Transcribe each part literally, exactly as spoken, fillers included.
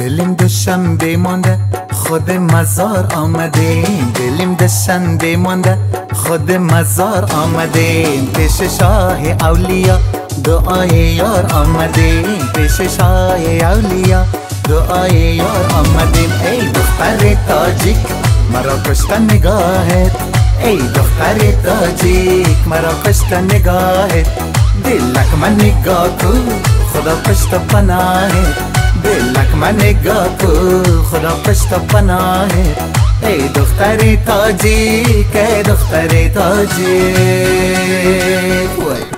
دلیم دوشنبه مانده خود مزار آمدیم، دلیم دوشنبه مانده خود مزار آمدیم، پیش شاه اولیا دعای یار آمدیم، پیش شاه اولیا دعای یار آمدیم. ای دختر تاجیک مرا کشتن نگاهت، ای دختر تاجیک مرا کشتن نگاهت، دلک من نگاه کو خدا پشت پناهت، دلک من نگاه کو خدا پشت پناهت. ای دختر تاجیک ای دختر تاجیک.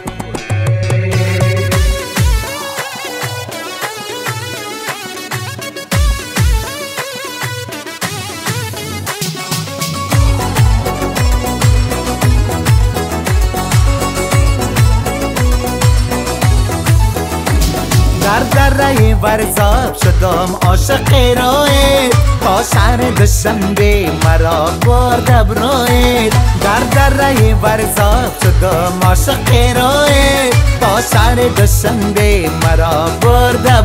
در دره ورزاب شدم عاشق رویت، تا شهر دوشنبه مرا برده برویت، در دره ورزاب شدم عاشق رویت، تا شهر دوشنبه مرا برده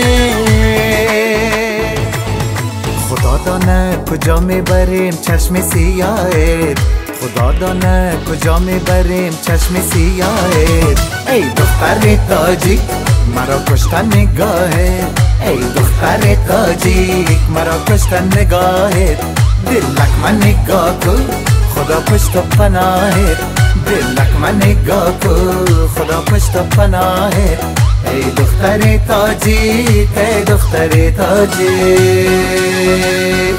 برویت. خدا دانه کجا میبریم چشم سیاهت، خدا دانه کجا میبریم چشم سیاهت. ای دختر تاجیک مرا کشتن نگاهت، ای دختر تاجیک مرا کشتن نگاهت، دلک من نگاه کو خدا پشت پناهت، دلک من نگاه کو خدا پشت پناهت. ای دختر تاجیک ای دختر تاجیک.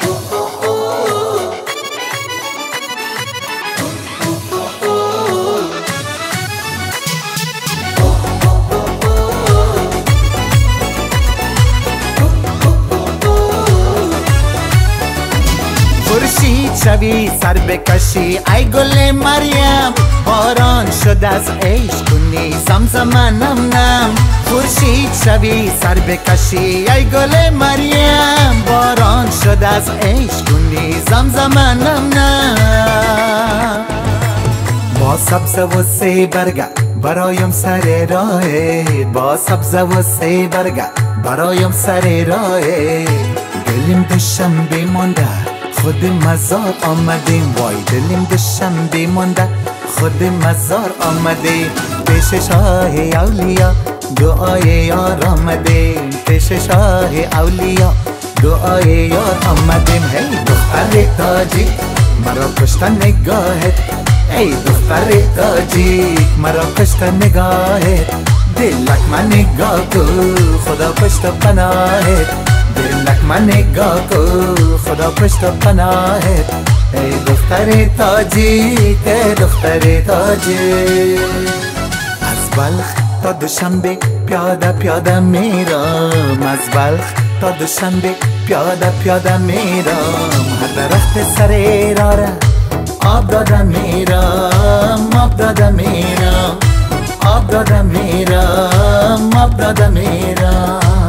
خورشید شوی سر بکشی ای گل مریم، باران شد از عشق کنی زمزم نم نم، خورشید شوی سر بکشی ای گل مریم، باران شد از عشق کنی زمزم نم نم. با سبزه و سی برگه برایم سر راهت، با سبزه و سی برگه برایم سر راهت، دلیم دوشنبه مانده خود مزار آمدیم، وای دلیم دوشنبه مانده خود مزار آمدیم، پیش شاه اولیا دعای یار آمدیم، پیش شاه اولیا دعای یار آمدیم. ای دختر تاجیک مرا کشتن نگاهت، ای دختر تاجیک مرا کشتن نگاهت، دلک من نگاه کو خدا پشت پناهت، دلک من نگاه کو خدا پشت پناهت. ای دختر تاجیک ای دختر تاجیک. از بلخ تا دوشنبه پیاده پیاده میرم، از بلخ تا دوشنبه پیاده پیاده میرم، هر درخت سر راره آب داده میرم، آب داده میرم، آب داده میرم، آب داده میرم.